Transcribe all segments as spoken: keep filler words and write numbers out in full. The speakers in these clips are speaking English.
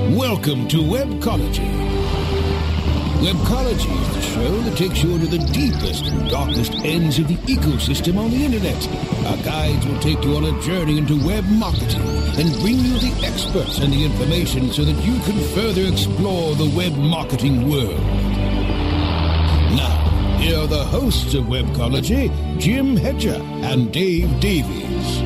Welcome to Webcology. Webcology is the show that takes you into the deepest and darkest ends of the ecosystem on the internet. Our guides will take you on a journey into web marketing and bring you the experts and the information so that you can further explore the web marketing world. Now, here are the hosts of Webcology, Jim Hedger and Dave Davies.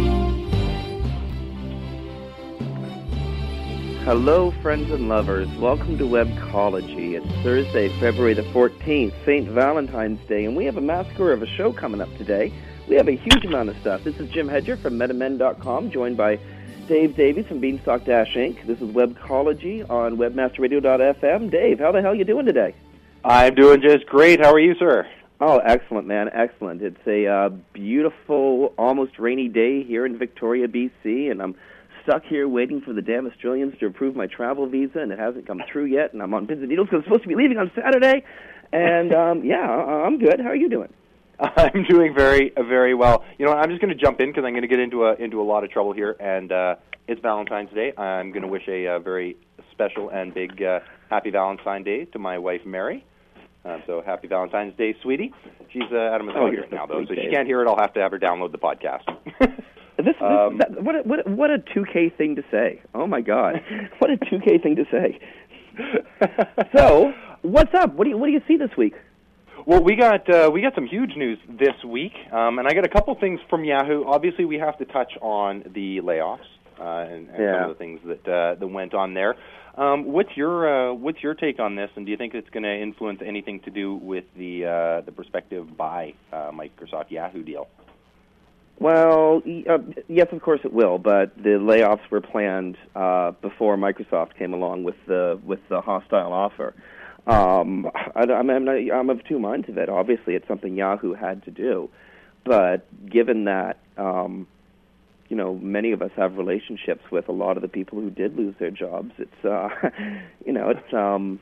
Hello, friends and lovers. Welcome to Webcology. It's Thursday, February the fourteenth, Saint Valentine's Day, and we have a massacre of a show coming up today. We have a huge amount of stuff. This is Jim Hedger from Metamen dot com, joined by Dave Davies from Beanstalk Dash Incorporated. This is Webcology on webmaster radio dot f m. Dave, how the hell are you doing today? I'm doing just great. How are you, sir? Oh, excellent, man. Excellent. It's a uh, beautiful, almost rainy day here in Victoria, B C, and I'm stuck here waiting for the damn Australians to approve my travel visa, and it hasn't come through yet, and I'm on pins and needles because I'm supposed to be leaving on Saturday. And, um, yeah, I'm good. How are you doing? I'm doing very, very well. You know, I'm just going to jump in because I'm going to get into a, into a lot of trouble here, and uh, it's Valentine's Day. I'm going to wish a, a very special and big uh, happy Valentine's Day to my wife, Mary. Uh, so happy Valentine's Day, sweetie. She's uh, at a massage oh, right now, though, so she can't hear it. I'll have to have her download the podcast. This, this um, that, what a, what a, what a two K thing to say. Oh my God, what a two K thing to say. So, what's up? What do you what do you see this week? Well, we got uh, we got some huge news this week, um, and I got a couple things from Yahoo. Obviously, we have to touch on the layoffs uh, and, and yeah. some of the things that uh, that went on there. Um, what's your uh, what's your take on this, and do you think it's going to influence anything to do with the uh, the prospective buy uh, Microsoft Yahoo deal? Well, uh, yes, of course it will. But the layoffs were planned uh, before Microsoft came along with the with the hostile offer. Um, I, I'm, I'm, not, I'm of two minds of it. Obviously, it's something Yahoo had to do, but given that um, you know many of us have relationships with a lot of the people who did lose their jobs, it's uh, you know it's um,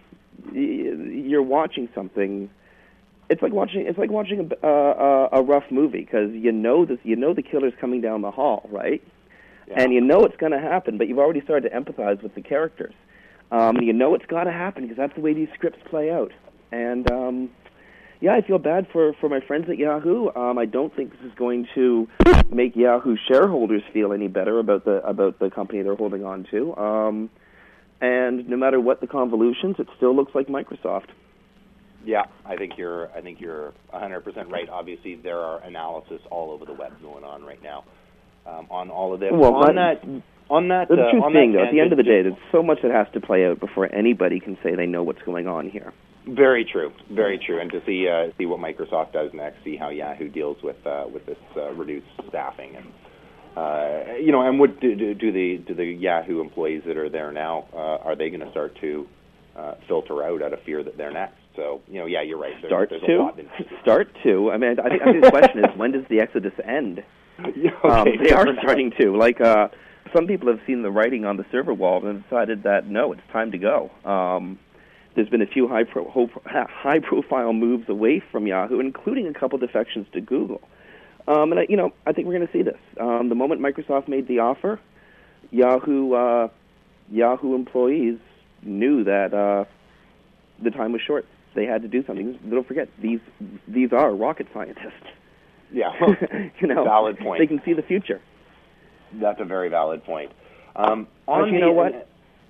you're watching something. It's like watching. It's like watching a, uh, a rough movie because you know this. You know the killer's coming down the hall, right? Yeah. And you know it's going to happen, but you've already started to empathize with the characters. Um, and you know it's got to happen because that's the way these scripts play out. And um, yeah, I feel bad for, for my friends at Yahoo. Um, I don't think this is going to make Yahoo shareholders feel any better about the about the company they're holding on to. Um, and no matter what the convolutions, it still looks like Microsoft. Yeah, I think you're. I think you're one hundred percent right. Obviously, there are analysis all over the web going on right now um, on all of this. Well, on that, on that, the uh, truth on being, that though, at the end of the just, day, there's so much that has to play out before anybody can say they know what's going on here. Very true, very true. And to see uh, see what Microsoft does next, see how Yahoo deals with uh, with this uh, reduced staffing, and uh, you know, and what do, do, do the do the Yahoo employees that are there now? Uh, are they going to start to uh, filter out out of fear that they're next? So, you know, yeah, you're right. There, Start there's to? A lot in Start to? I mean, I think, I think the question is, when does the exodus end? Yeah, okay, um, they are starting to. Like, uh, some people have seen the writing on the server wall and decided that, no, it's time to go. Um, there's been a few high pro- high-profile moves away from Yahoo, including a couple defections to Google. Um, and, I, you know, I think we're going to see this. Um, the moment Microsoft made the offer, Yahoo, uh, Yahoo employees knew that uh, the time was short. They had to do something. Don't forget, these these are rocket scientists. Yeah, you know, valid point. They can see the future. That's a very valid point. Um, on but you the, know what?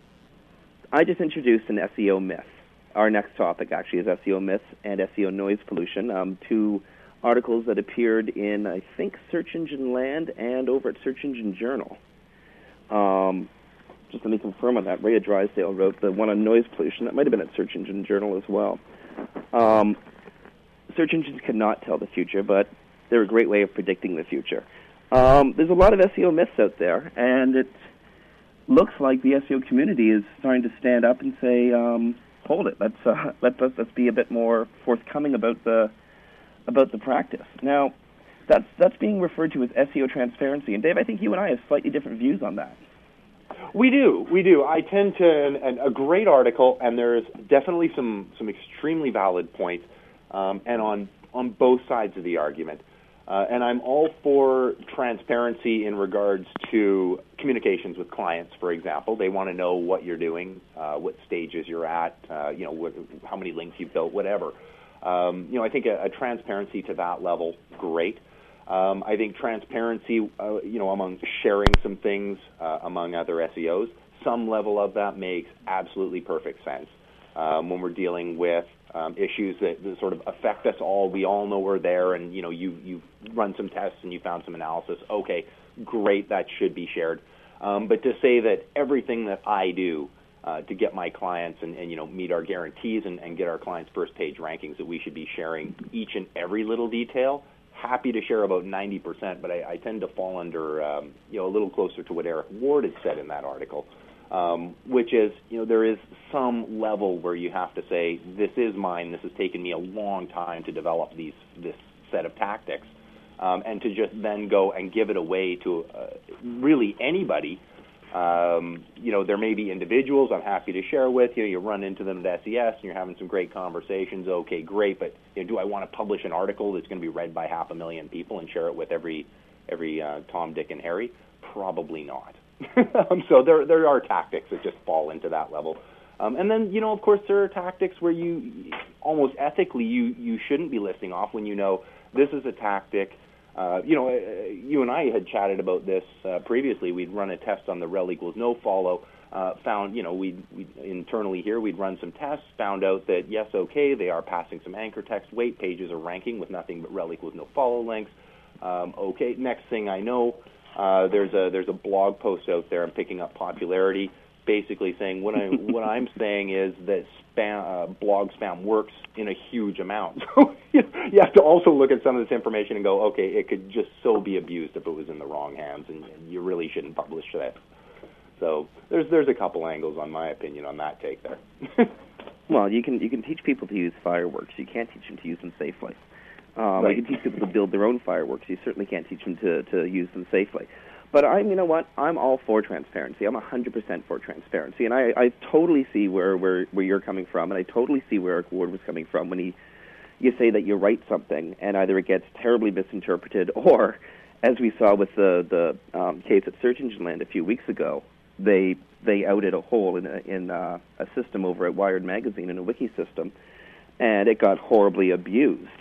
I just introduced an S E O myth. Our next topic actually is S E O myths and S E O noise pollution. Um, two articles that appeared in, I think, Search Engine Land and over at Search Engine Journal. Um, just let me confirm on that. Rhea Drysdale wrote the one on noise pollution. That might have been at Search Engine Journal as well. Um, search engines cannot tell the future, but they're a great way of predicting the future. Um, there's a lot of S E O myths out there, and it looks like the S E O community is starting to stand up and say, um, "Hold it, let's uh, let's let's be a bit more forthcoming about the about the practice." Now, that's that's being referred to as S E O transparency, and Dave, I think you and I have slightly different views on that. We do, we do. I tend to, and, and a great article, and there's definitely some, some extremely valid points, um, and on on both sides of the argument. Uh, and I'm all for transparency in regards to communications with clients, for example. They want to know what you're doing, uh, what stages you're at, uh, you know, what, how many links you've built, whatever. Um, you know, I think a, a transparency to that level, great. Um, I think transparency, uh, you know, among sharing some things uh, among other S E Os, some level of that makes absolutely perfect sense. Um, when we're dealing with um, issues that, that sort of affect us all, we all know we're there, and you know, you you've run some tests and you found some analysis. Okay, great, that should be shared. Um, but to say that everything that I do uh, to get my clients and, and you know meet our guarantees and, and get our clients' first page rankings, that we should be sharing each and every little detail. Happy to share about ninety percent, but I, I tend to fall under um, you know a little closer to what Eric Ward had said in that article. Um, which is, you know, there is some level where you have to say, this is mine, this has taken me a long time to develop these this set of tactics, um, and to just then go and give it away to uh, really anybody. Um, you know, there may be individuals I'm happy to share with. You know, you run into them at S E S and you're having some great conversations. Okay, great, but you know, do I want to publish an article that's going to be read by half a million people and share it with every every uh, Tom, Dick, and Harry? Probably not. um, so there there are tactics that just fall into that level. Um, and then, you know, of course, there are tactics where you, almost ethically, you, you shouldn't be listing off when you know this is a tactic. Uh, you know, uh, you and I had chatted about this uh, previously. We'd run a test on the rel equals no follow, uh, found, you know, we'd, we'd internally here, we'd run some tests, found out that, yes, okay, they are passing some anchor text weight, pages are ranking with nothing but rel equals no follow links. Um, okay, next thing I know, Uh, there's a there's a blog post out there. I'm picking up popularity, basically saying what I what I'm saying is that spam uh, blog spam works in a huge amount. So you have to also look at some of this information and go, okay, it could just so be abused if it was in the wrong hands, and, and you really shouldn't publish that. So there's there's a couple angles on my opinion on that take there. Well, you can you can teach people to use fireworks. You can't teach them to use them safely. Um, right. You can teach people to build their own fireworks. You certainly can't teach them to, to use them safely. But I'm, you know what? I'm all for transparency. I'm one hundred percent for transparency, and I, I totally see where, where where you're coming from, and I totally see where Eric Ward was coming from when he you say that you write something and either it gets terribly misinterpreted, or, as we saw with the the um, case at Search Engine Land a few weeks ago, they they outed a hole in a in a, a system over at Wired Magazine in a wiki system, and it got horribly abused.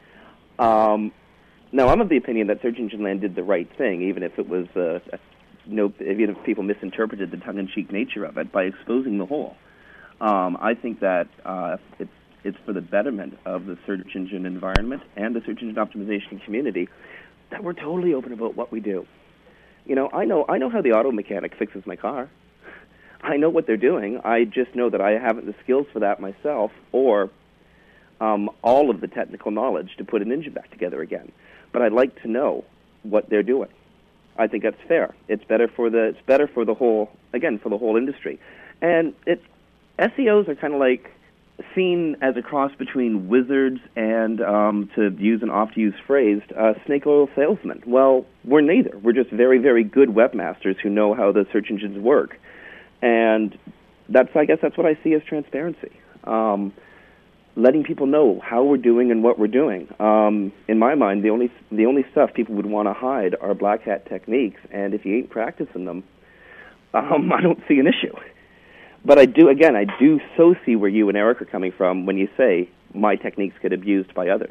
Um, now, I'm of the opinion that Search Engine Land did the right thing, even if it was uh, a, no, even if people misinterpreted the tongue-in-cheek nature of it by exposing the hole. Um, I think that uh, it's it's for the betterment of the search engine environment and the search engine optimization community that we're totally open about what we do. You know, I know I know how the auto mechanic fixes my car. I know what they're doing. I just know that I haven't the skills for that myself, or Um, all of the technical knowledge to put an engine back together again. But I'd like to know what they're doing. I think that's fair. It's better for the it's better for the whole again for the whole industry. And it S E Os are kind of like seen as a cross between wizards and, um, to use an oft-used phrase, uh, snake oil salesmen. Well, we're neither. We're just very, very good webmasters who know how the search engines work. And that's I guess that's what I see as transparency. Um, letting people know how we're doing and what we're doing. Um, in my mind, the only the only stuff people would want to hide are black hat techniques, and if you ain't practicing them, um, I don't see an issue. But I do, again, I do so see where you and Eric are coming from when you say my techniques get abused by others.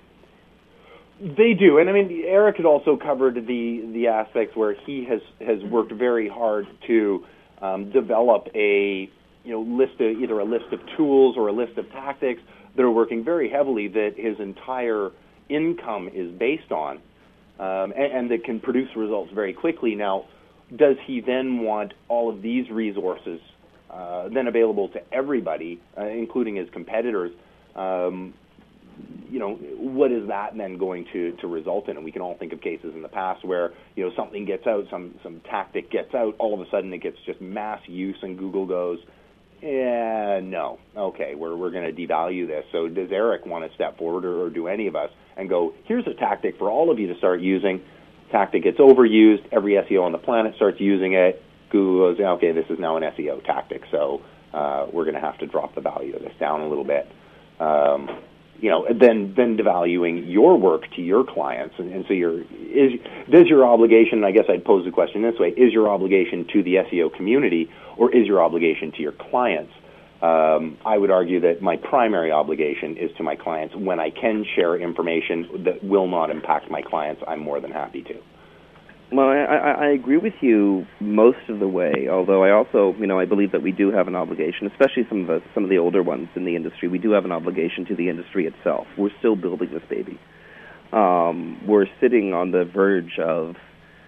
They do, and I mean, Eric had also covered the the aspects where he has has worked very hard to um, develop a you know list of either a list of tools or a list of tactics that are working very heavily that his entire income is based on, um, and, and that can produce results very quickly. Now, does he then want all of these resources uh, then available to everybody, uh, including his competitors? Um, you know, what is that then going to, to result in? And we can all think of cases in the past where, you know, something gets out, some, some tactic gets out, all of a sudden it gets just mass use, and Google goes, yeah, no, okay, we're we're going to devalue this. So does Eric want to step forward, or, or do any of us, and go, here's a tactic for all of you to start using. Tactic gets overused, every S E O on the planet starts using it. Google goes, okay, this is now an S E O tactic, so uh, we're going to have to drop the value of this down a little bit. Um, you know, then then devaluing your work to your clients. And, and so your is does your obligation, I guess I'd pose the question this way, is your obligation to the S E O community or is your obligation to your clients? Um, I would argue that my primary obligation is to my clients. When I can share information that will not impact my clients, I'm more than happy to. Well, I, I, I agree with you most of the way, although I also, you know, I believe that we do have an obligation, especially some of the, some of the older ones in the industry. We do have an obligation to the industry itself. We're still building this baby. Um, we're sitting on the verge of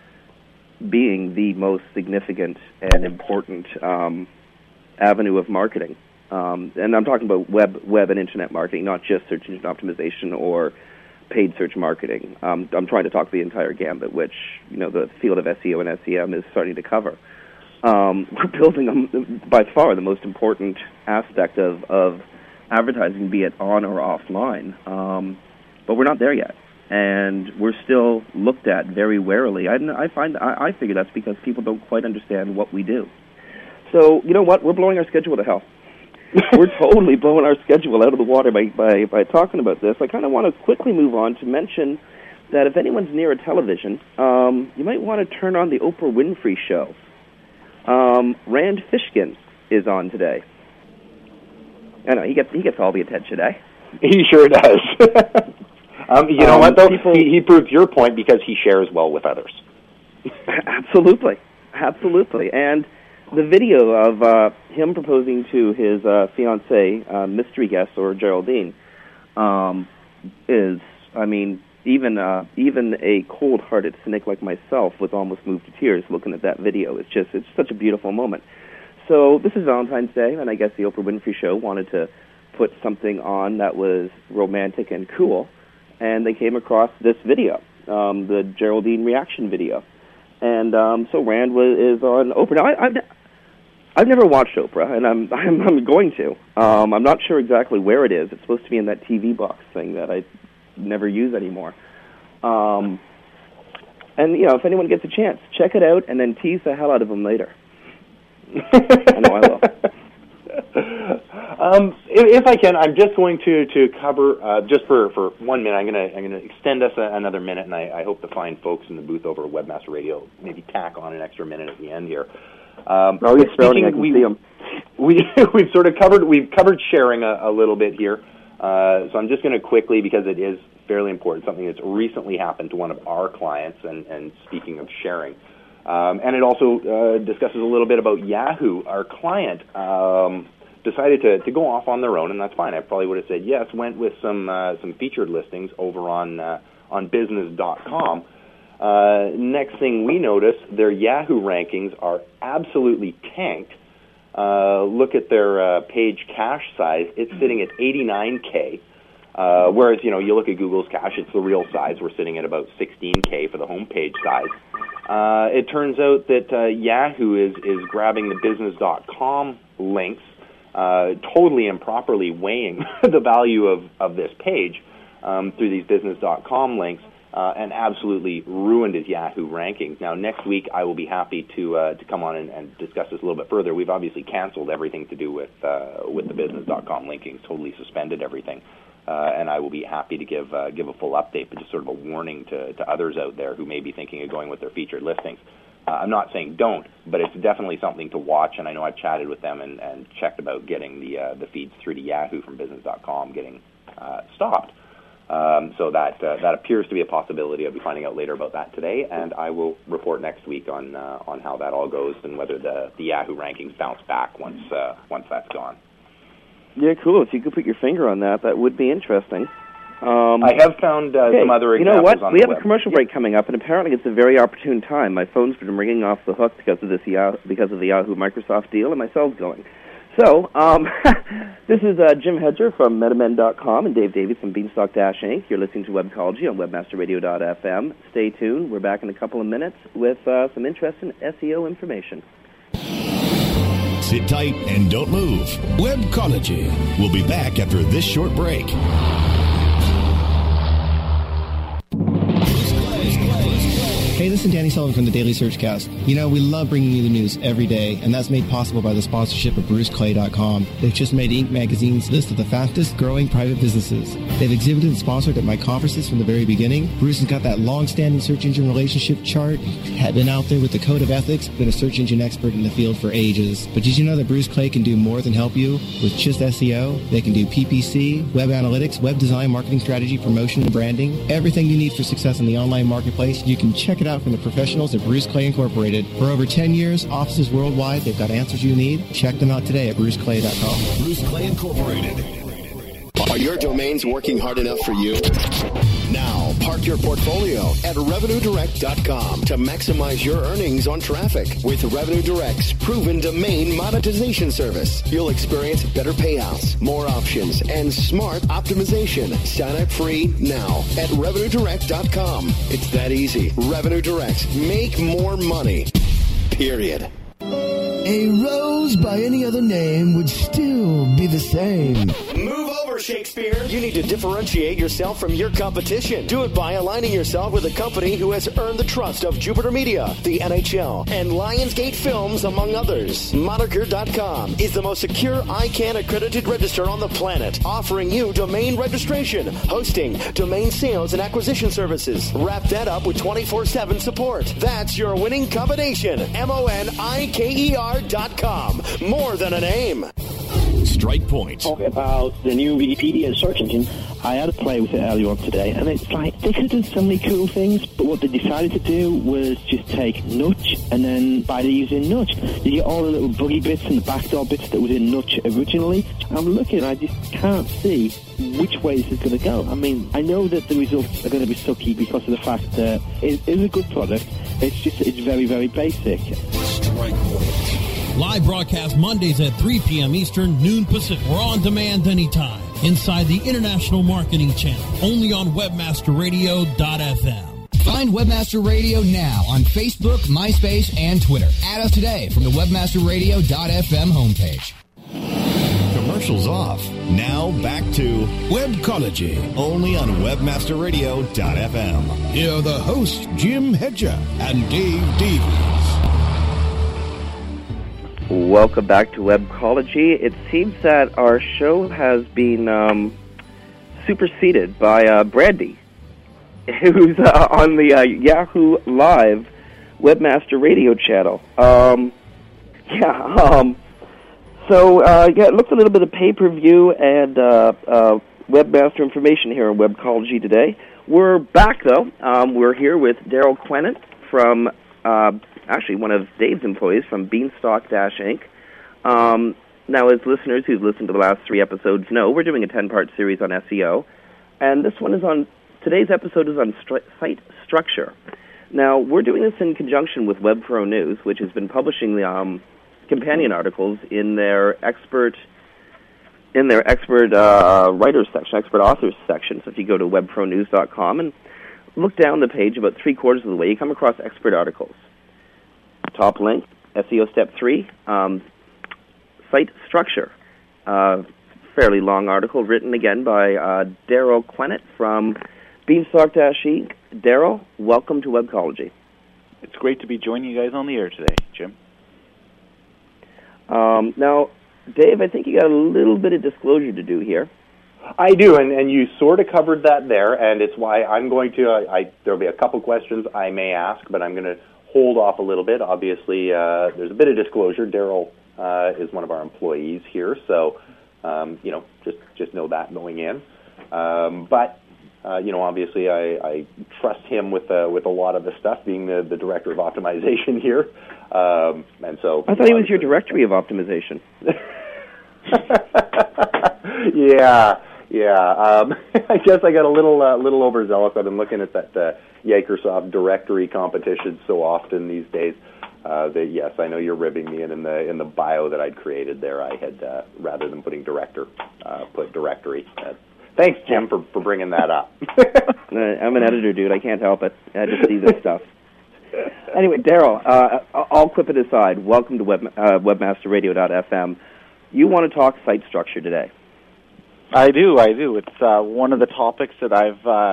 being the most significant and important um, avenue of marketing. Um, and I'm talking about web, web and internet marketing, not just search engine optimization or paid search marketing. Um, I'm trying to talk the entire gambit, which, you know, the field of S E O and S E M is starting to cover. Um, we're building, um, by far, the most important aspect of, of advertising, be it on or offline. Um, but we're not there yet. And we're still looked at very warily. I, I find I, I figure that's because people don't quite understand what we do. So, you know what? We're blowing our schedule to hell. We're totally blowing our schedule out of the water by, by, by talking about this. I kind of want to quickly move on to mention that if anyone's near a television, um, you might want to turn on the Oprah Winfrey Show. Um, Rand Fishkin is on today. I know, he gets, he gets all the attention, eh? He sure does. um, you know um, what, though? People, he, he proves your point because he shares well with others. Absolutely. Absolutely. And the video of uh, him proposing to his uh, fiancée, uh, mystery guest, or Geraldine, um, is, I mean, even uh, even a cold-hearted cynic like myself was almost moved to tears looking at that video. It's just, it's such a beautiful moment. So this is Valentine's Day, and I guess the Oprah Winfrey Show wanted to put something on that was romantic and cool, and they came across this video, um, the Geraldine reaction video. And um, so Rand was, is on Oprah. Now, I, I've, I've never watched Oprah, and I'm, I'm, I'm going to. Um, I'm not sure exactly where it is. It's supposed to be in that T V box thing that I never use anymore. Um, and, you know, if anyone gets a chance, check it out and then tease the hell out of them later. I know I will. Um, if, if I can, I'm just going to to cover uh, just for, for one minute. I'm gonna I'm gonna extend us a, another minute, and I, I hope to find folks in the booth over at Webmaster Radio maybe tack on an extra minute at the end here. Um, oh, he's spelling. I can we, see him. We we've sort of covered we've covered sharing a, a little bit here. Uh, so I'm just going to quickly, because it is fairly important, something that's recently happened to one of our clients. And, and speaking of sharing. Um, and it also uh, discusses a little bit about Yahoo. Our client um, decided to, to go off on their own, and that's fine. I probably would have said yes. Went with some uh, some featured listings over on uh, on business dot com. Uh, next thing we notice, their Yahoo rankings are absolutely tanked. Uh, look at their uh, page cache size; it's sitting at eighty-nine K. Uh, whereas, you know, you look at Google's cache, it's the real size. We're sitting at about sixteen K for the homepage size. Uh, it turns out that uh, Yahoo is, is grabbing the business dot com links, uh, totally improperly weighing the value of, of this page um, through these business dot com links, uh, and absolutely ruined his Yahoo rankings. Now, next week, I will be happy to uh, to come on and, and discuss this a little bit further. We've obviously canceled everything to do with uh, with the business dot com linkings, totally suspended everything. Uh, and I will be happy to give uh, give a full update, but just sort of a warning to, to others out there who may be thinking of going with their featured listings. Uh, I'm not saying don't, but it's definitely something to watch, and I know I've chatted with them and, and checked about getting the uh, the feeds through to Yahoo from business dot com getting uh, stopped. Um, so that uh, that appears to be a possibility. I'll be finding out later about that today, and I will report next week on uh, on how that all goes and whether the, the Yahoo rankings bounce back once uh, once that's gone. Yeah, cool. If you could put your finger on that, that would be interesting. Um, I have found uh, okay. some other examples. You know what? On we the have web. a commercial break coming up, and apparently it's a very opportune time. My phone's been ringing off the hook because of this Yahoo, because of the Yahoo Microsoft deal, and my cell's going. So, um, this is uh, Jim Hedger from Metamen dot com and Dave Davies from Beanstalk Dash Incorporated. You're listening to Webcology on webmaster radio dot f m. Stay tuned. We're back in a couple of minutes with uh, some interesting S E O information. Sit tight and don't move. Webcology. We'll be back after this short break. Hey, this this is Danny Sullivan from the Daily Searchcast. You know, we love bringing you the news every day, and that's made possible by the sponsorship of Bruce Clay dot com. They've just made Inc magazine's list of the fastest growing private businesses. They've exhibited and sponsored at my conferences from the very beginning. Bruce has got that long-standing search engine relationship chart, had been out there with the code of ethics, been a search engine expert in the field for ages. But did you know that Bruce Clay can do more than help you with just S E O? They can do P P C, web analytics, web design, marketing strategy, promotion, and branding. Everything you need for success in the online marketplace, you can check it out from the professionals at Bruce Clay Incorporated. For over ten years, offices worldwide, they've got answers you need. Check them out today at Bruce Clay dot com. Bruce Clay Incorporated. Are your domains working hard enough for you? Now, park your portfolio at revenue direct dot com to maximize your earnings on traffic. With Revenue Direct's proven domain monetization service, you'll experience better payouts, more options, and smart optimization. Sign up free now at revenue direct dot com. It's that easy. Revenue Direct. Make more money. Period. A rose by any other name would still be the same. Move over, Shakespeare. You need to differentiate yourself from your competition. Do it by aligning yourself with a company who has earned the trust of Jupiter Media, the N H L, and Lionsgate Films, among others. Moniker dot com is the most secure I CANN accredited register on the planet, offering you domain registration, hosting, domain sales, and acquisition services. Wrap that up with twenty-four seven support. That's your winning combination. M O N I K E R dot com. More than a name. Strike Point. Talk about the new Wikipedia search engine. I had a play with it earlier on today, and it's like they could have done so many cool things, but what they decided to do was just take Nutch, and then by using Nutch, you get all the little buggy bits and the backdoor bits that was in Nutch originally. I'm looking, I just can't see which way this is going to go. I mean, I know that the results are going to be sucky because of the fact that it is a good product. It's just, it's very, very basic. Strike Point. Live broadcast Mondays at three p.m. Eastern, noon Pacific. We're on demand anytime. Inside the International Marketing Channel. Only on webmaster radio dot f m. Find Webmaster Radio now on Facebook, MySpace, and Twitter. Add us today from the webmaster radio dot f m homepage. Commercials off. Now back to Webcology. Only on webmaster radio dot f m. Here are the hosts, Jim Hedger and Dave Davies. Welcome back to Webcology. It seems that our show has been um, superseded by uh, Brandy, who's uh, on the uh, Yahoo Live Webmaster Radio channel. Um, yeah, um, so uh, yeah, it looks a little bit of pay-per-view and uh, uh, Webmaster information here on Webcology today. We're back, though. Um, we're here with Daryl Quennett from... Uh, actually one of Dave's employees from Beanstalk Incorporated. Um, now, as listeners who've listened to the last three episodes know, we're doing a ten-part series on S E O, and this one is on, today's episode is on stru- site structure. Now, we're doing this in conjunction with WebPro News, which has been publishing the um, companion articles in their expert in their expert uh, writers section, expert authors section. So if you go to web pro news dot com and look down the page about three-quarters of the way, you come across expert articles. Top link, S E O Step three, um, site structure. Uh, fairly long article written again by uh, Daryl Quennett from Beanstalk Incorporated. Daryl, welcome to Webcology. It's great to be joining you guys on the air today, Jim. Um, now, Dave, I think you got a little bit of disclosure to do here. I do, and, and you sort of covered that there, and it's why I'm going to, I, I, there'll be a couple questions I may ask, but I'm going to hold off a little bit. Obviously, uh, there's a bit of disclosure. Daryl uh, is one of our employees here, so, um, you know, just, just know that going in. Um, but, uh, you know, obviously I, I trust him with uh, with a lot of the stuff, being the, the director of optimization here. Um, and so I thought he was your directory of optimization. yeah, yeah. Um, I guess I got a little uh, little overzealous. I've been looking at that uh, Microsoft directory competition so often these days uh, that yes, I know you're ribbing me. And in the in the bio that I'd created there, I had uh, rather than putting director, uh, put directory. Uh, thanks, Jim, for, for bringing that up. I'm an editor, dude. I can't help it. I just see this stuff. Anyway, Daryl, uh, all quip it aside, welcome to Web, uh, webmaster radio dot f m. You want to talk site structure today? I do, I do. It's uh, one of the topics that I've uh,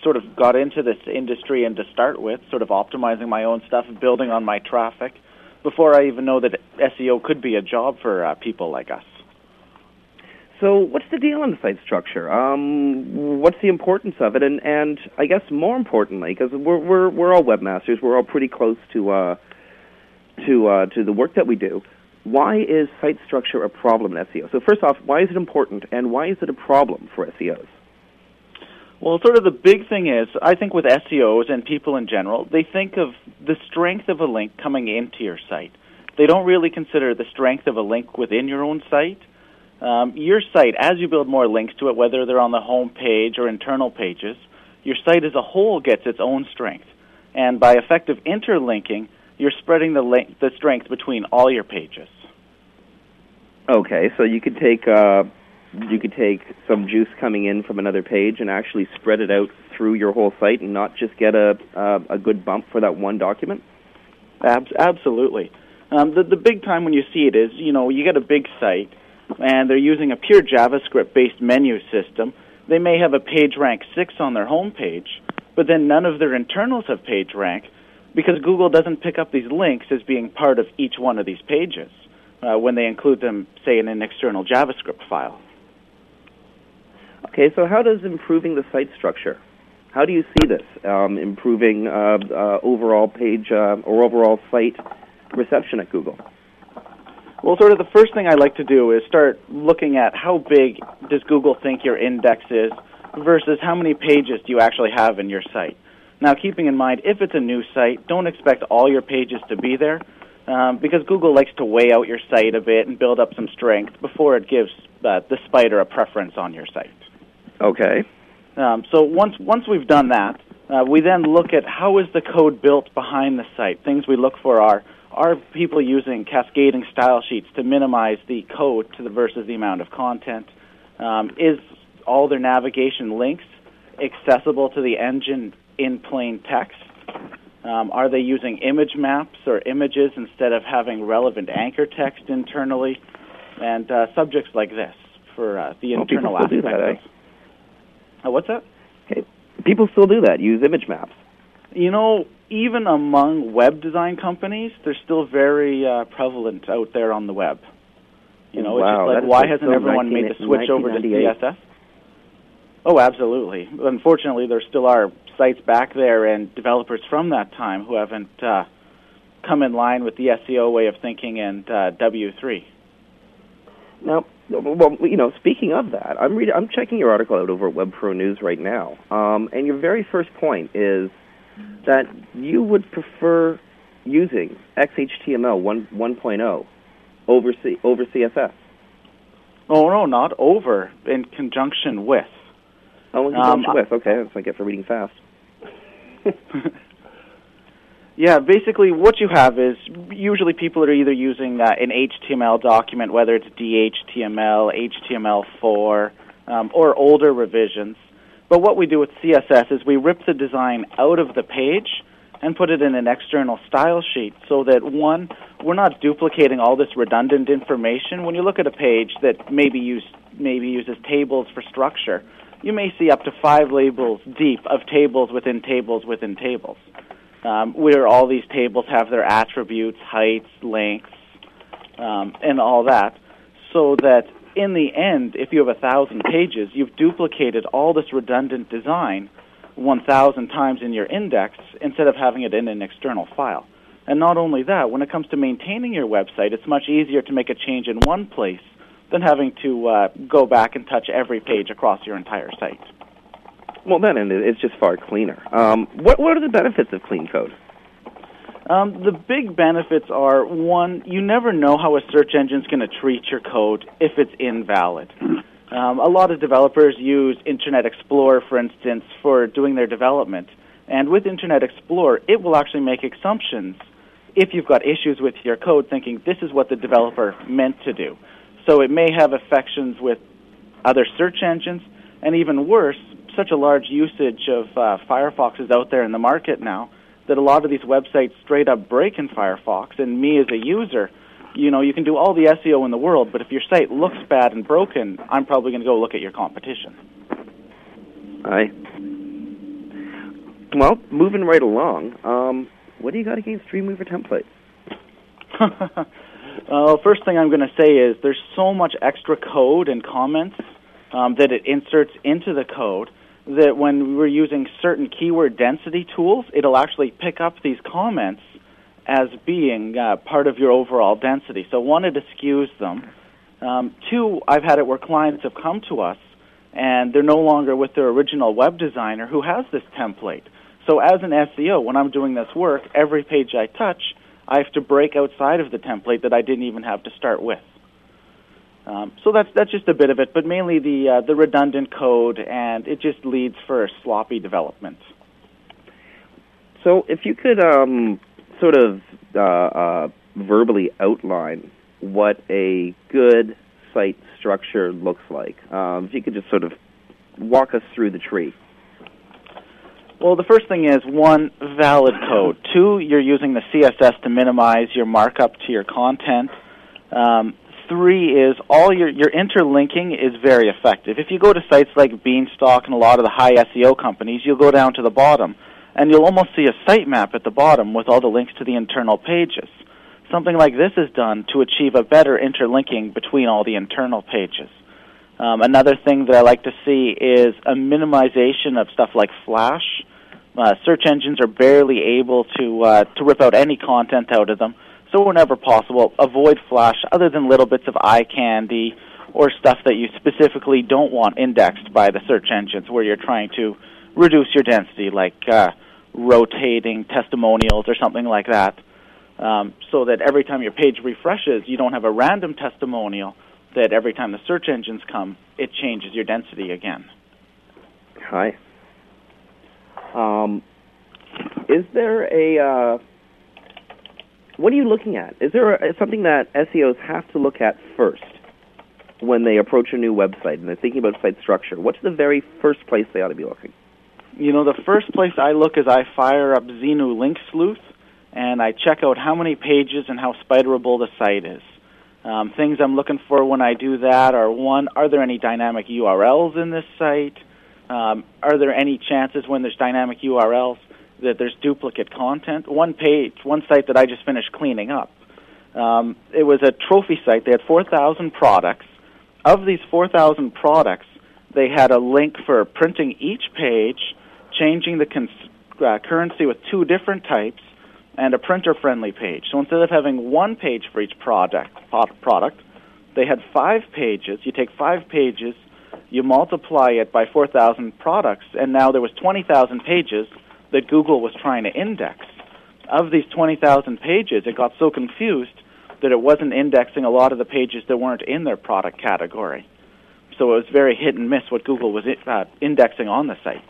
sort of got into this industry and to start with, sort of optimizing my own stuff and building on my traffic before I even know that S E O could be a job for uh, people like us. So what's the deal on the site structure? Um, what's the importance of it? And, and I guess more importantly, because we're, we're, we're all webmasters, we're all pretty close to, uh, to, uh, to the work that we do. Why is site structure a problem in S E O? So first off, why is it important, and why is it a problem for S E Os? Well, sort of the big thing is, I think with S E Os and people in general, they think of the strength of a link coming into your site. They don't really consider the strength of a link within your own site. Um, your site, as you build more links to it, whether they're on the home page or internal pages, your site as a whole gets its own strength. And by effective interlinking, you're spreading the link, the strength between all your pages. Okay, so you could take uh, you could take some juice coming in from another page and actually spread it out through your whole site, and not just get a uh, a good bump for that one document. Abs- absolutely. Um, the the big time when you see it is, you know, you get a big site, and they're using a pure JavaScript-based menu system. They may have a page rank six on their home page, but then none of their internals have page rank because Google doesn't pick up these links as being part of each one of these pages uh, when they include them, say, in an external JavaScript file. Okay, so how does improving the site structure, how do you see this um, improving uh, uh, overall page uh, or overall site reception at Google? Well, sort of the first thing I like to do is start looking at how big does Google think your index is versus how many pages do you actually have in your site. Now, keeping in mind, if it's a new site, don't expect all your pages to be there um, because Google likes to weigh out your site a bit and build up some strength before it gives uh, the spider a preference on your site. Okay. Um, so once once we've done that, uh, we then look at how is the code built behind the site. Things we look for are, are people using cascading style sheets to minimize the code to the versus the amount of content? Um, is all their navigation links accessible to the engine in plain text? Um, are they using image maps or images instead of having relevant anchor text internally? And uh, subjects like this for uh, the well, internal people still aspects. do that, eh? Uh, what's that? Okay. People still do that, use image maps. You know, even among web design companies, they're still very uh, prevalent out there on the web. You know, wow, it's just like, why hasn't so everyone made the switch over to C S S? Oh, absolutely. Unfortunately, there still are sites back there and developers from that time who haven't uh, come in line with the S E O way of thinking and uh, W three. Now, well, you know, speaking of that, I'm reading, I'm checking your article out over at WebPro News right now, um, and your very first point is that you would prefer using X H T M L one point oh over C, over C S S. Oh no, not over. In conjunction with. Oh, in conjunction um, with. Okay, that's what I get for reading fast. Yeah, basically what you have is usually people are either using uh, an H T M L document, whether it's D H T M L, H T M L four, um, or older revisions. But what we do with C S S is we rip the design out of the page and put it in an external style sheet so that, one, we're not duplicating all this redundant information. When you look at a page that maybe, use, maybe uses tables for structure, you may see up to five labels deep of tables within tables within tables. Um, where all these tables have their attributes, heights, lengths, um, and all that, so that in the end, if you have a thousand pages, you've duplicated all this redundant design one thousand times in your index instead of having it in an external file. And not only that, when it comes to maintaining your website, it's much easier to make a change in one place than having to uh, go back and touch every page across your entire site. Well, then it's just far cleaner. Um, what what are the benefits of clean code? Um, the big benefits are, one, you never know how a search engine's going to treat your code if it's invalid. Um, a lot of developers use Internet Explorer, for instance, for doing their development. And with Internet Explorer, it will actually make assumptions if you've got issues with your code, thinking this is what the developer meant to do. So it may have affections with other search engines, and even worse, such a large usage of uh, Firefox is out there in the market now that a lot of these websites straight up break in Firefox. And me as a user, you know, you can do all the S E O in the world, but if your site looks bad and broken, I'm probably going to go look at your competition. Aye. Well, moving right along, um, what do you got against Dreamweaver templates? Well, first thing I'm going to say is there's so much extra code and comments um, that it inserts into the code that when we're using certain keyword density tools, it'll actually pick up these comments as being uh, part of your overall density. So one, it eschews them. Um, two, I've had it where clients have come to us and they're no longer with their original web designer who has this template. So as an S E O, when I'm doing this work, every page I touch, I have to break outside of the template that I didn't even have to start with. Um, so that's that's just a bit of it, but mainly the uh, the redundant code, and it just leads for sloppy development. So if you could um, sort of uh, uh, verbally outline what a good site structure looks like, um, if you could just sort of walk us through the tree. Well, the first thing is, one, valid code. Two, you're using the C S S to minimize your markup to your content. Um, three is all your, your interlinking is very effective. If you go to sites like Beanstalk and a lot of the high S E O companies, you'll go down to the bottom, and you'll almost see a sitemap at the bottom with all the links to the internal pages. Something like this is done to achieve a better interlinking between all the internal pages. Um, another thing that I like to see is a minimization of stuff like Flash. Uh, search engines are barely able to uh, to rip out any content out of them. So whenever possible, avoid Flash other than little bits of eye candy or stuff that you specifically don't want indexed by the search engines where you're trying to reduce your density, like uh, rotating testimonials or something like that, um, so that every time your page refreshes, you don't have a random testimonial that every time the search engines come, it changes your density again. Hi. Um, is there a, uh, what are you looking at? Is there a, something that S E Os have to look at first when they approach a new website and they're thinking about site structure? What's the very first place they ought to be looking? You know, the first place I look is I fire up Xenu Link Sleuth, and I check out how many pages and how spiderable the site is. Um, things I'm looking for when I do that are, one, are there any dynamic U R Ls in this site? Um, are there any chances when there's dynamic U R Ls that there's duplicate content? One page, one site that I just finished cleaning up, um, it was a trophy site. They had four thousand products. Of these four thousand products, they had a link for printing each page, changing the cons- uh, currency with two different types, and a printer-friendly page. So instead of having one page for each product, product, they had five pages. You take five pages, you multiply it by four thousand products, and now there was twenty thousand pages that Google was trying to index. Of these twenty thousand pages, it got so confused that it wasn't indexing a lot of the pages that weren't in their product category. So it was very hit and miss what Google was uh, indexing on the site.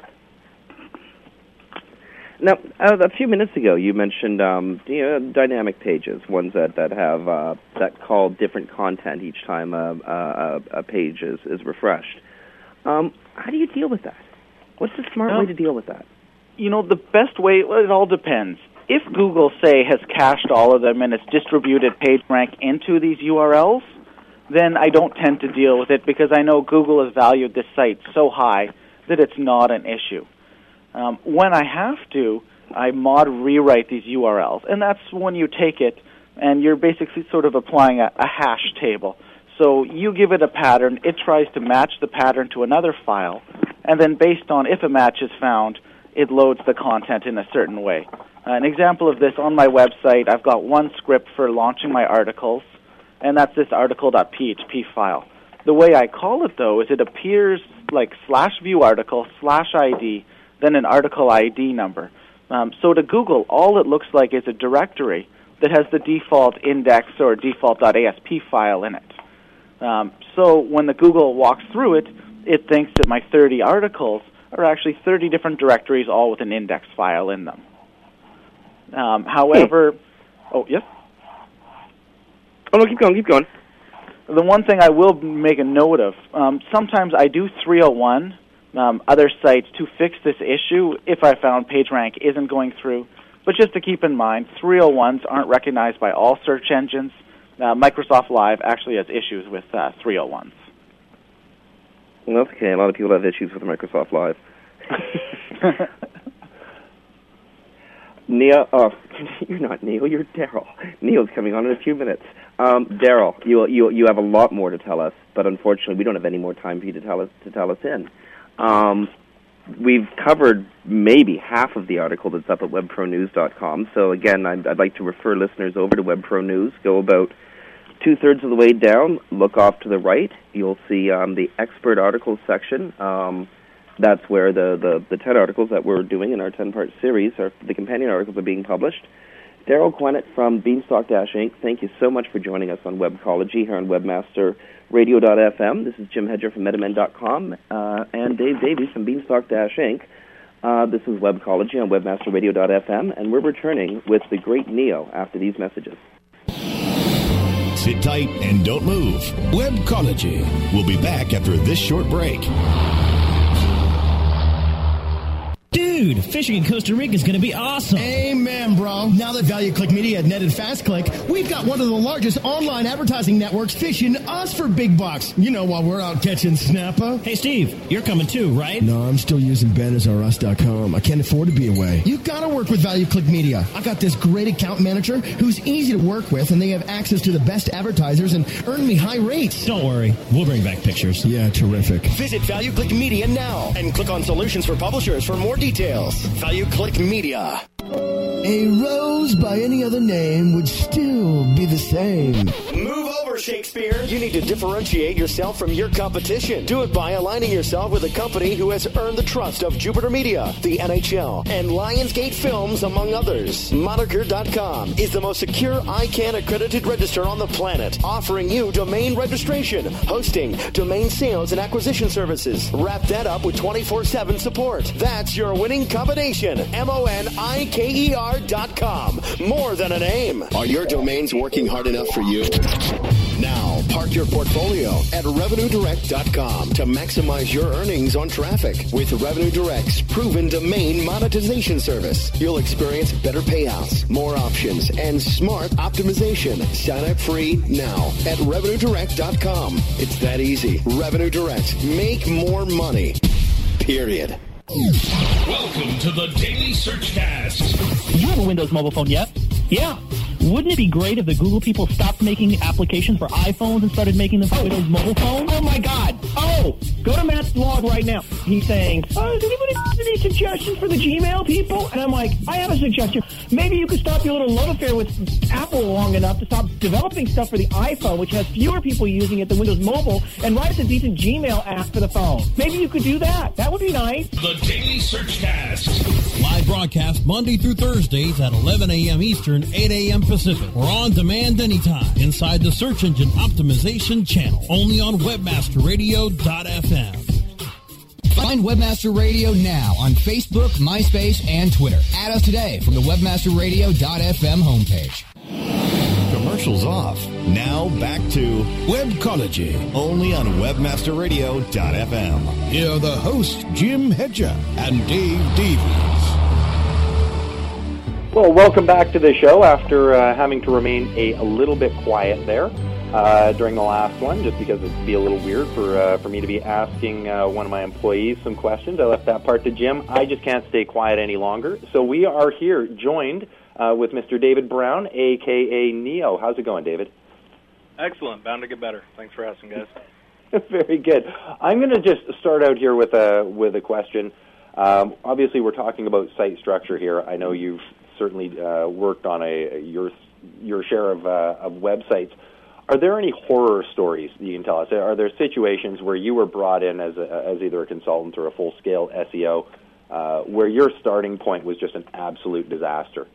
Now, uh, a few minutes ago, you mentioned um, you know, dynamic pages, ones that that have uh, that call different content each time a, a, a page is, is refreshed. Um, how do you deal with that? What's the smart well, way to deal with that? You know, the best way, well, it all depends. If Google, say, has cached all of them and it's distributed PageRank into these U R Ls, then I don't tend to deal with it because I know Google has valued this site so high that it's not an issue. Um, when I have to, I mod rewrite these U R Ls, and that's when you take it and you're basically sort of applying a, a hash table. So you give it a pattern, it tries to match the pattern to another file, and then based on if a match is found, it loads the content in a certain way. Uh, an example of this, on my website, I've got one script for launching my articles, and that's this article.php file. The way I call it, though, is it appears like slash view article, slash I D, then an article I D number. Um, so to Google, all it looks like is a directory that has the default index or default.asp file in it. Um, so when the Google walks through it, it thinks that my thirty articles are actually thirty different directories, all with an index file in them. Um, however, hey. oh, yes? Oh, no, keep going, keep going. The one thing I will make a note of, um, sometimes I do three oh one Um, other sites to fix this issue if I found PageRank isn't going through. But just to keep in mind, three oh ones aren't recognized by all search engines. Uh, Microsoft Live actually has issues with uh, three oh ones. Well, that's okay. A lot of people have issues with Microsoft Live. Neil, oh, you're not Neil, you're Daryl. Neil's coming on in a few minutes. Um, Daryl, you you you have a lot more to tell us, but unfortunately, we don't have any more time for you to tell us to tell us in. Um, we've covered maybe half of the article that's up at web pro news dot com. So again, I'd, I'd like to refer listeners over to WebPro News. Go about two-thirds of the way down, look off to the right. You'll see um, the expert articles section. Um, that's where the, the, the ten articles that we're doing in our ten-part series, are, the companion articles, are being published. Daryl Quennett from Beanstalk Incorporated, thank you so much for joining us on Webcology here on webmaster radio dot f m. This is Jim Hedger from metamen dot com uh, and Dave Davies from Beanstalk Incorporated. Uh, this is Webcology on webmaster radio dot f m, and we're returning with the great Neo after these messages. Sit tight and don't move. Webcology. We'll be back after this short break. Dude, fishing in Costa Rica is going to be awesome. Amen, bro. Now that ValueClick Media had netted FastClick, we've got one of the largest online advertising networks fishing us for big bucks. You know, while we're out catching snapper. Hey, Steve, you're coming too, right? No, I'm still using banners r us dot com. I can't afford to be away. You got to work with ValueClick Media. I got this great account manager who's easy to work with, and they have access to the best advertisers and earn me high rates. Don't worry. We'll bring back pictures. Yeah, terrific. Visit ValueClick Media now and click on Solutions for Publishers for more details. ValueClick Media. A rose by any other name would still be the same. Move over, Shakespeare. You need to differentiate yourself from your competition. Do it by aligning yourself with a company who has earned the trust of Jupiter Media, the N H L, and Lionsgate Films, among others. Moniker dot com is the most secure I CANN accredited register on the planet, offering you domain registration, hosting, domain sales, and acquisition services. Wrap that up with twenty-four seven support. That's your winning combination. M O N I K E R dot com. More than a name. Are your domains working hard enough for you? Now, park your portfolio at revenue direct dot com to maximize your earnings on traffic. With Revenue Direct's proven domain monetization service, you'll experience better payouts, more options, and smart optimization. Sign up free now at revenue direct dot com. It's that easy. Revenue Direct. Make more money. Period. Welcome to the Daily Searchcast. Do you have a Windows mobile phone yet? Yeah. Wouldn't it be great if the Google people stopped making applications for iPhones and started making them for Windows mobile phones? Oh, my God. Oh, go to Matt's blog right now. He's saying, oh, does anybody have any suggestions for the Gmail people? And I'm like, I have a suggestion. Maybe you could stop your little love affair with Apple long enough to stop developing stuff for the iPhone, which has fewer people using it than Windows Mobile, and write us a decent Gmail app for the phone. Maybe you could do that. That would be nice. The Daily Searchcast. Live broadcast Monday through Thursdays at eleven a.m. Eastern, eight a.m. Pacific. We're on demand anytime inside the Search Engine Optimization channel, only on webmaster radio dot f m. Find Webmaster Radio now on Facebook, MySpace, and Twitter. Add us today from the webmaster radio dot f m homepage. Commercials off. Now back to Webcology, only on webmaster radio dot f m. Here are the hosts, Jim Hedger and Dave Davies. Well, welcome back to the show after uh, having to remain a, a little bit quiet there uh, during the last one, just because it'd be a little weird for uh, for me to be asking uh, one of my employees some questions. I left that part to Jim. I just can't stay quiet any longer. So we are here joined uh, with Mister David Brown, a k a. Neo. How's it going, David? Excellent. Bound to get better. Thanks for asking, guys. Very good. I'm going to just start out here with a with a question. Um, obviously, we're talking about site structure here. I know you've certainly uh, worked on a your your share of, uh, of websites. Are there any horror stories that you can tell us? Are there situations where you were brought in as a, as either a consultant or a full scale S E O, uh, where your starting point was just an absolute disaster?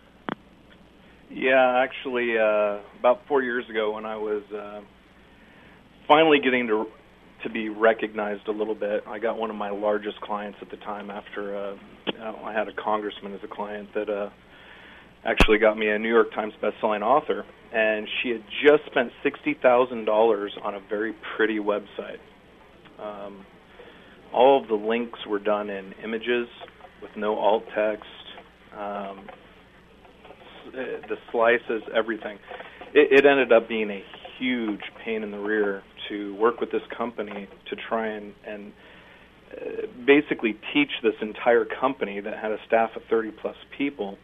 Yeah, actually, uh, about four years ago, when I was uh, finally getting to to be recognized a little bit, I got one of my largest clients at the time. After uh, I had a congressman as a client that uh, actually got me a New York Times bestselling author, and she had just spent sixty thousand dollars on a very pretty website. Um, all of the links were done in images with no alt text. Um, the slices, everything. It, it ended up being a huge pain in the rear to work with this company to try and, and uh, basically teach this entire company that had a staff of thirty plus people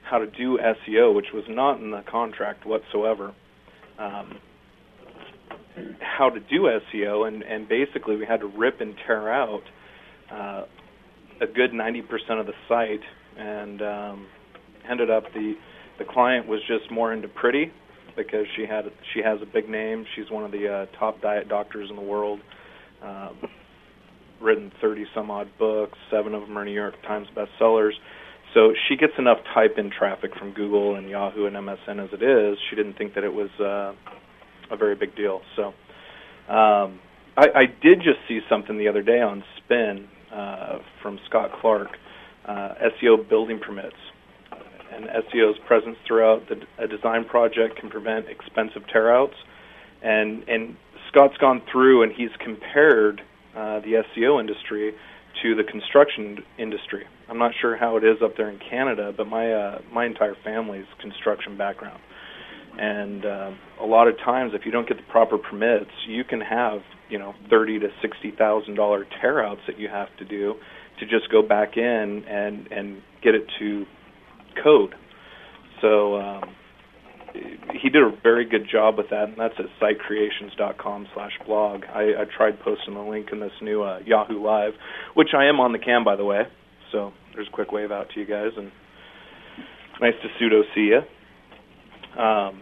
how to do S E O, which was not in the contract whatsoever. Um, how to do S E O, and, and basically we had to rip and tear out uh, a good ninety percent of the site, and um, ended up the the client was just more into pretty, because she had she has a big name. She's one of the uh, top diet doctors in the world. Um, written thirty some odd books, seven of them are New York Times bestsellers. So she gets enough type-in traffic from Google and Yahoo and M S N as it is. She didn't think that it was uh, a very big deal. So um, I, I did just see something the other day on Spin uh, from Scott Clark, uh, S E O building permits. And S E O's presence throughout the, a design project can prevent expensive tear-outs. And, and Scott's gone through and he's compared uh, the S E O industry to the construction industry. I'm not sure how it is up there in Canada, but my uh, my entire family's construction background. And uh, a lot of times, if you don't get the proper permits, you can have, you know, thirty to sixty thousand dollar tear-outs that you have to do to just go back in and and get it to code. So um, he did a very good job with that, and that's at site creations dot com slash blog. I, I tried posting the link in this new uh, Yahoo Live, which I am on the cam, by the way. So there's a quick wave out to you guys, and nice to pseudo see you. Um,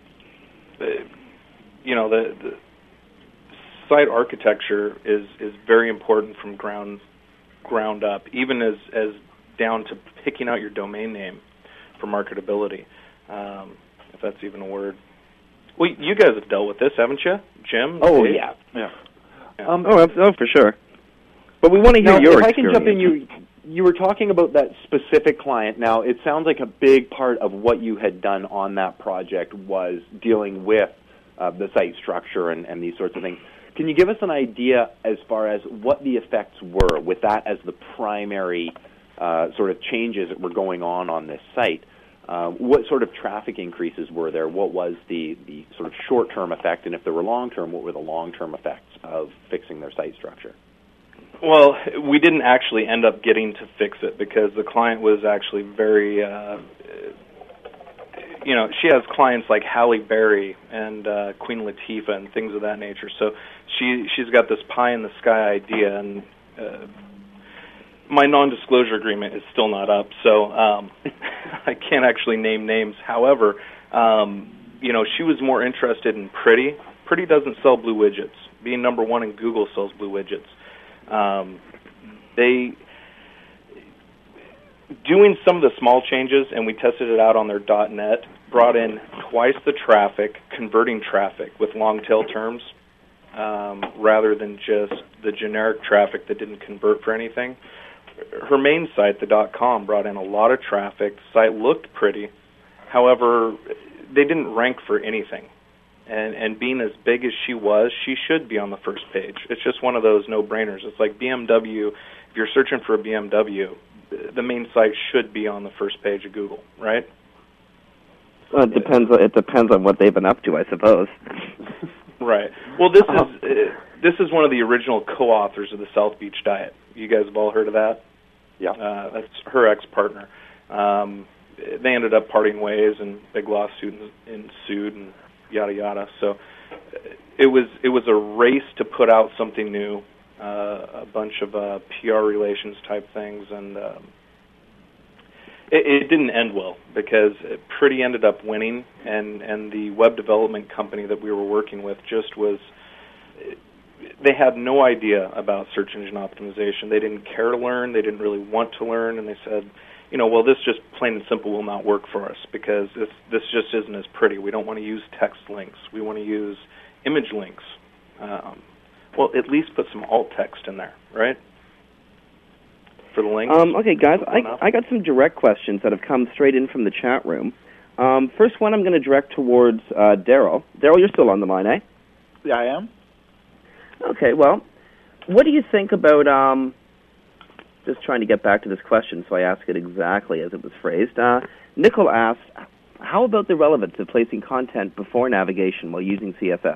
you know, the, the site architecture is, is very important from ground ground up, even as, as down to picking out your domain name for marketability, um, if that's even a word. Well, you guys have dealt with this, haven't you, Jim? Oh, Dave? yeah. yeah. Um, oh, oh, for sure. But we want to hear now, your if experience. I can jump in, you you were talking about that specific client. Now, it sounds like a big part of what you had done on that project was dealing with uh, the site structure and, and these sorts of things. Can you give us an idea as far as what the effects were with that as the primary uh, sort of changes that were going on on this site? Uh, what sort of traffic increases were there? What was the, the sort of short-term effect? And if there were long-term, what were the long-term effects of fixing their site structure? Well, we didn't actually end up getting to fix it because the client was actually very, uh, you know, she has clients like Halle Berry and uh, Queen Latifah and things of that nature. So she, she's got this pie-in-the-sky idea, and uh, my non-disclosure agreement is still not up, so um, I can't actually name names. However, um, you know, she was more interested in Pretty. Pretty doesn't sell blue widgets. Being number one in Google sells blue widgets. Um, they doing some of the small changes, and we tested it out on their .net, brought in twice the traffic, converting traffic with long-tail terms, um, rather than just the generic traffic that didn't convert for anything. Her main site, the .com, brought in a lot of traffic. The site looked pretty. However, they didn't rank for anything. And, and being as big as she was, she should be on the first page. It's just one of those no-brainers. It's like B M W. If you're searching for a B M W, the main site should be on the first page of Google, right? Well, it depends. It depends on what they've been up to, I suppose. Right. Well, this is uh, this is one of the original co-authors of the South Beach Diet. You guys have all heard of that? Yeah. Uh, that's her ex-partner. Um, they ended up parting ways, and big lawsuit ensued, and yada yada. So it was it was a race to put out something new, uh, a bunch of uh, P R relations type things, and um, it, it didn't end well because Pretty ended up winning, and and the web development company that we were working with just was. They had no idea about search engine optimization. They didn't care to learn. They didn't really want to learn, and they said, you know, well, this just plain and simple will not work for us because this this just isn't as pretty. We don't want to use text links. We want to use image links. Um, well, at least put some alt text in there, right? For the links. Um, okay, guys, I, I got some direct questions that have come straight in from the chat room. Um, first one I'm going to direct towards uh, Daryl. Daryl, you're still on the line, eh? Yeah, I am. Okay, well, what do you think about, um, just trying to get back to this question so I ask it exactly as it was phrased. Uh, Nicole asked, how about the relevance of placing content before navigation while using C S S?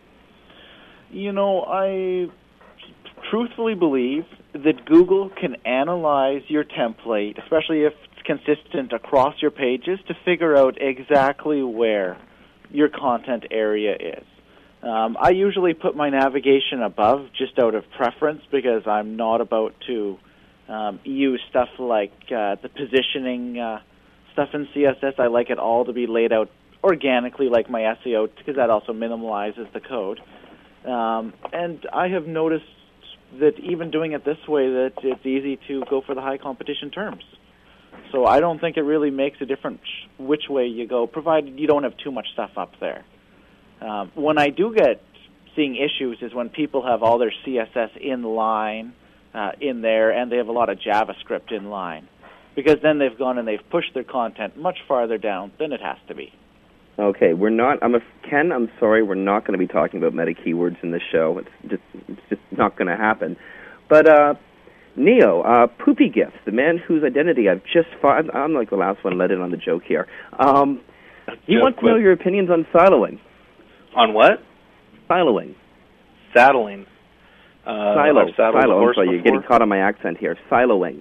You know, I truthfully believe that Google can analyze your template, especially if it's consistent across your pages to figure out exactly where your content area is. Um, I usually put my navigation above just out of preference because I'm not about to um, use stuff like uh, the positioning uh, stuff in C S S. I like it all to be laid out organically like my S E O because that also minimalizes the code. Um, and I have noticed that even doing it this way, that it's easy to go for the high competition terms. So I don't think it really makes a difference which way you go, provided you don't have too much stuff up there. Um, when I do get seeing issues is when people have all their C S S in line uh, in there, and they have a lot of JavaScript in line, because then they've gone and they've pushed their content much farther down than it has to be. Okay, we're not. I'm a Ken. I'm sorry, we're not going to be talking about meta keywords in this show. It's just, it's just not going to happen. But uh, Neo, uh, Poopy Gifts, the man whose identity I've just. Fought, I'm like the last one let in on the joke here. Um, he wants to know your opinions on siloing. On what? Siloing. Saddling. Uh, Silo. Silo. I'm sorry, you're getting caught on my accent here. Siloing.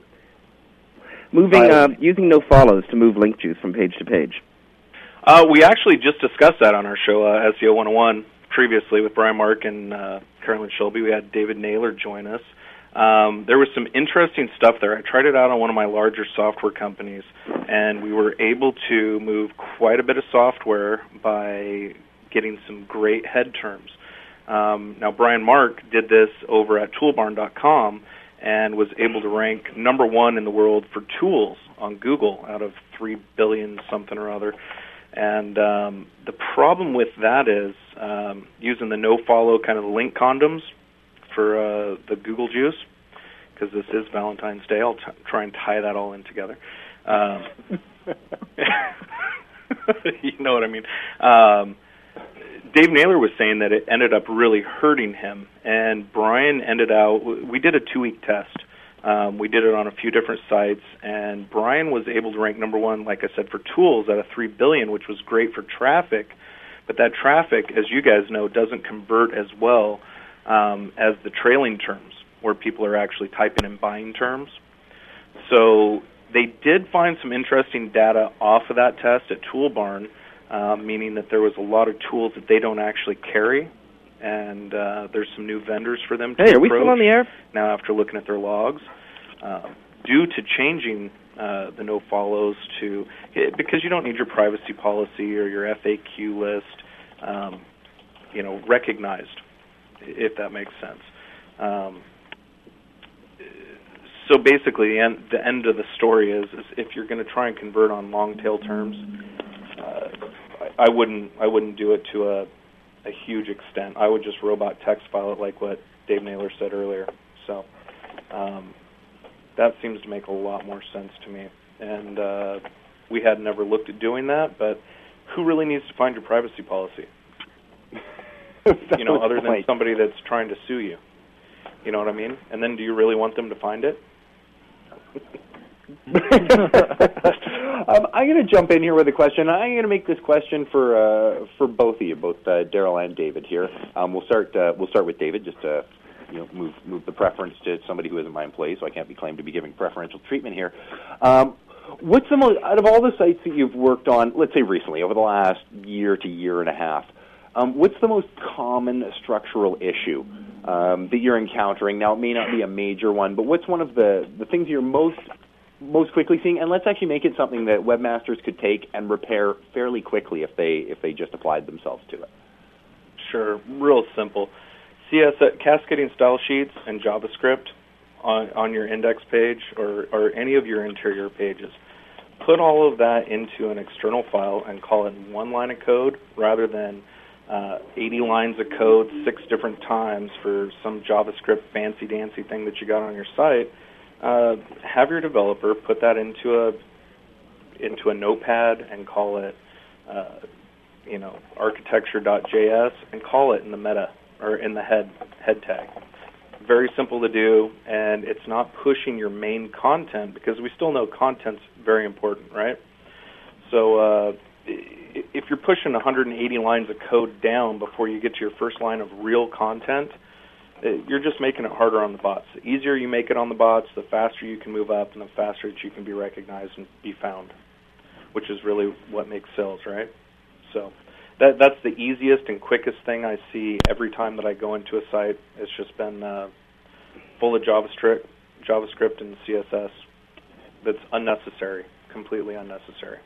Moving, uh, using no follows to move link juice from page to page. Uh, we actually just discussed that on our show, uh, S E O one oh one, previously with Brian Mark and uh, Carolyn Shelby. We had David Naylor join us. Um, there was some interesting stuff there. I tried it out on one of my larger software companies, and we were able to move quite a bit of software by getting some great head terms. Um, now, Brian Mark did this over at toolbarn dot com and was able to rank number one in the world for tools on Google out of three billion something or other. And um, the problem with that is um, using the no-follow kind of link condoms for uh, the Google juice, because this is Valentine's Day. I'll t- try and tie that all in together. Um, you know what I mean. Um, Dave Naylor was saying that it ended up really hurting him, and Brian ended out, we did a two-week test. Um, we did it on a few different sites, and Brian was able to rank number one, like I said, for tools out of three billion, which was great for traffic, but that traffic, as you guys know, doesn't convert as well um, as the trailing terms, where people are actually typing in buying terms. So they did find some interesting data off of that test at Toolbarn, uh, meaning that there was a lot of tools that they don't actually carry, and uh, there's some new vendors for them to Hey, are approach we still on the air? now after looking at their logs. Uh, due to changing uh, the no-follows to, because you don't need your privacy policy or your F A Q list, um, you know, recognized, if that makes sense. Um, so basically, the end, the end of the story is, is if you're going to try and convert on long-tail terms, uh, I, I wouldn't I wouldn't do it to a a huge extent. I would just robot text file it like what Dave Naylor said earlier. So um, that seems to make a lot more sense to me. And uh, we had never looked at doing that, but who really needs to find your privacy policy? You know, other than somebody that's trying to sue you. You know what I mean? And then do you really want them to find it? um, I'm going to jump in here with a question. I'm going to make this question for uh, for both of you, both uh, Daryl and David here. Um, we'll start uh, we'll start with David, just to you know move move the preference to somebody who isn't my employee, so I can't be claimed to be giving preferential treatment here. Um, what's the most, out of all the sites that you've worked on, let's say recently, over the last year to year and a half, um, what's the most common structural issue um, that you're encountering? Now, it may not be a major one, but what's one of the, the things you're most most quickly seeing? And let's actually make it something that webmasters could take and repair fairly quickly if they if they just applied themselves to it. Sure, real simple. C S S, cascading style sheets and JavaScript on, on your index page or, or any of your interior pages. Put all of that into an external file and call it one line of code rather than uh, eighty lines of code six different times for some JavaScript fancy-dancy thing that you got on your site. Uh, have your developer put that into a into a notepad and call it, uh, you know, architecture dot J S and call it in the meta or in the head head tag. Very simple to do, and it's not pushing your main content because we still know content's very important, right? So uh, if you're pushing one hundred eighty lines of code down before you get to your first line of real content, it, you're just making it harder on the bots. The easier you make it on the bots, the faster you can move up, and the faster that you can be recognized and be found, which is really what makes sales, right? So that that's the easiest and quickest thing I see every time that I go into a site. It's just been uh, full of JavaScript, JavaScript and C S S that's unnecessary, completely unnecessary.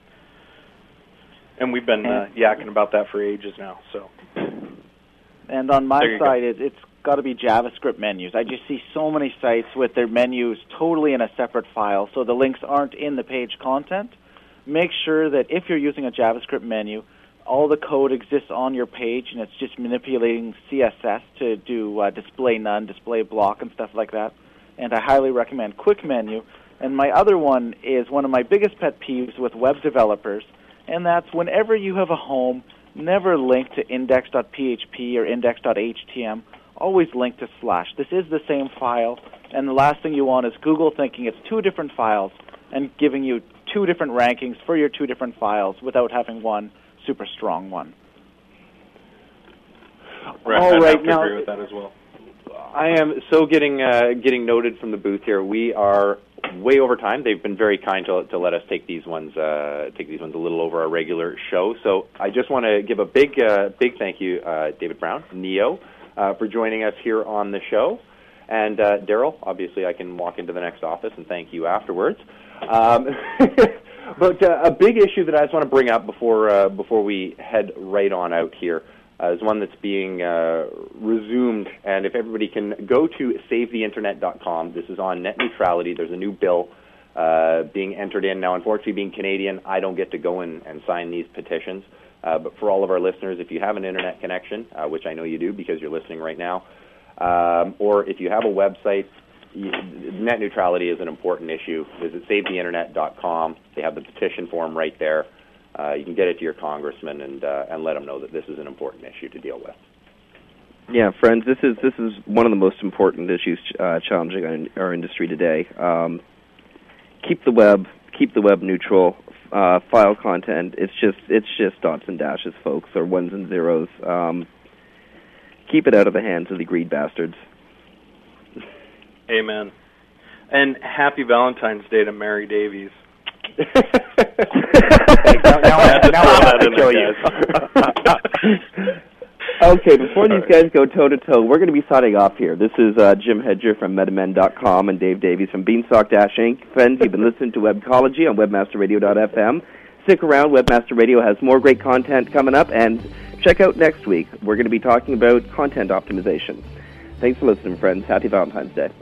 And we've been uh, yakking about that for ages now. So. And on my There you side, it, it's got to be JavaScript menus. I just see so many sites with their menus totally in a separate file, so the links aren't in the page content. Make sure that if you're using a JavaScript menu, all the code exists on your page, and it's just manipulating C S S to do uh, display none, display block, and stuff like that. And I highly recommend Quick Menu. And my other one is one of my biggest pet peeves with web developers, and that's whenever you have a home, never link to index dot P H P or index dot H T M. Always link to slash. This is the same file, and the last thing you want is Google thinking it's two different files and giving you two different rankings for your two different files without having one super strong one. Right, All I'd right, have to now, agree with that as well. I am so getting uh, getting noted from the booth here. We are way over time. They've been very kind to, to let us take these ones uh, take these ones a little over our regular show. So I just want to give a big uh, big thank you, uh, David Brown, Neo, uh, for joining us here on the show, and uh, Daryl. Obviously, I can walk into the next office and thank you afterwards. Um, but uh, a big issue that I just want to bring up before uh, before we head right on out here. Uh, is one that's being uh, resumed, and if everybody can go to save the internet dot com, this is on net neutrality. There's a new bill uh, being entered in. Now, unfortunately, being Canadian, I don't get to go in and sign these petitions, uh, but for all of our listeners, if you have an internet connection, uh, which I know you do because you're listening right now, um, or if you have a website, you, net neutrality is an important issue. Visit save the internet dot com. They have the petition form right there. Uh, you can get it to your congressman and uh, and let them know that this is an important issue to deal with. Yeah, friends, this is this is one of the most important issues uh, challenging our, our industry today. Um, keep the web keep the web neutral. Uh, file content. It's just it's just dots and dashes, folks, or ones and zeros. Um, keep it out of the hands of the greed bastards. Amen. And happy Valentine's Day to Mary Davies. now, now, now I have to kill you. Okay, before these guys go toe-to-toe, we're going to be signing off here. This is uh, Jim Hedger from Metamen dot com and Dave Davies from Beanstalk Incorporated. Friends, you've been listening to Webcology on webmaster radio dot f m. Stick around. Webmaster Radio has more great content coming up, and check out next week. We're going to be talking about content optimization. Thanks for listening, friends. Happy Valentine's Day.